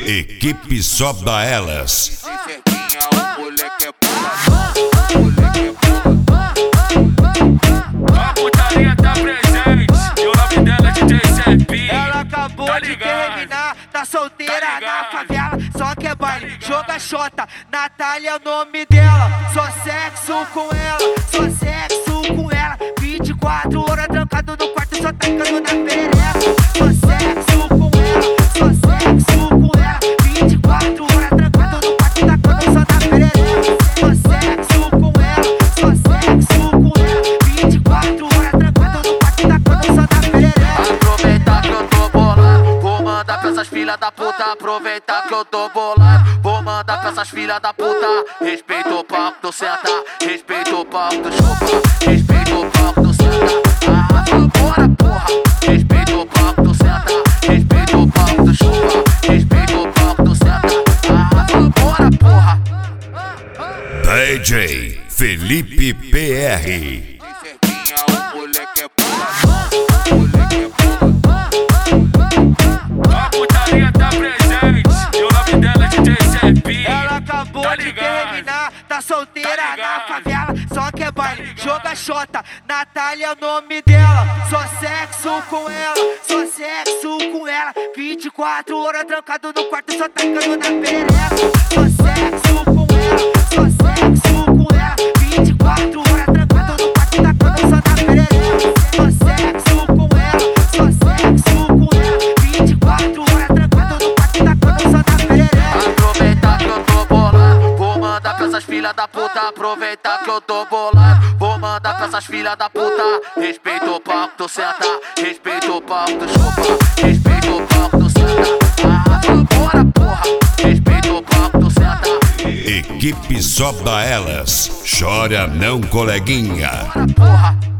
Equipe só dá elas. A putaria tá presente e o nome dela é DJ Cepinho. Ela acabou Tá de ligado? terminar, tá solteira Tá na ligado? favela, só que é baile, joga xota. Natália é o nome dela, só sexo com ela, só sexo com ela. 24 horas trancado no quarto, só tacando na perereca. Só sexo com ela, só sexo com ela. 24 horas trancado no quarto, tacando só na perereca. Só sexo com ela, só sexo com ela. 24 horas trancado no quarto, tacando só na perereca. Aproveitar que eu tô bolado, vou mandar pra essas filhas da puta. Aproveitar que eu tô bolado, vou mandar pra essas filhas da puta. Respeita o palco do senta, respeita o palco do chupa, respeita o palco do senta. Ah, vambora, porra. Respeita o palco do senta, respeita o palco do chupa, respeita o palco do senta. Ah, vambora, porra. DJ Felipe PR. A putaria tá presente e o nome dela é DJ Cepinho. Ela acabou Tá de ligado? terminar, tá solteira Tá na ligado? favela, só que é baile, joga xota. Natália é o nome dela, só sexo com ela, só sexo com ela. 24 horas trancado no quarto, só tacando na perereca. Só sexo com ela, só sexo com ela. 24 horas trancado no quarto, tacando só na perereca. Só sexo com ela, só sexo com ela. 24 horas trancado no quarto, tacando só na perereca. Aproveitar que eu tô bolado, vou mandar pra essas filhas da puta. Aproveitar que eu tô bolado, vou mandar pra essas filhas da puta. Respeita o palco do senta, respeita o palco do chupa, respeita o palco do senta. Ah, vambora, porra. Respeita o palco do senta. Equipe só dá elas. Chora não, coleguinha. Bora, porra.